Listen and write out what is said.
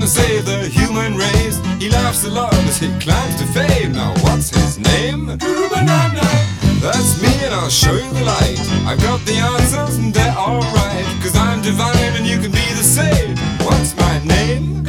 gonna save the human race. He laughs a lot as he climbs to fame. Now what's his name? Banana. That's me and I'll show you the light. I've got the answers and they're alright, 'cause I'm divine and you can be the same. What's my name?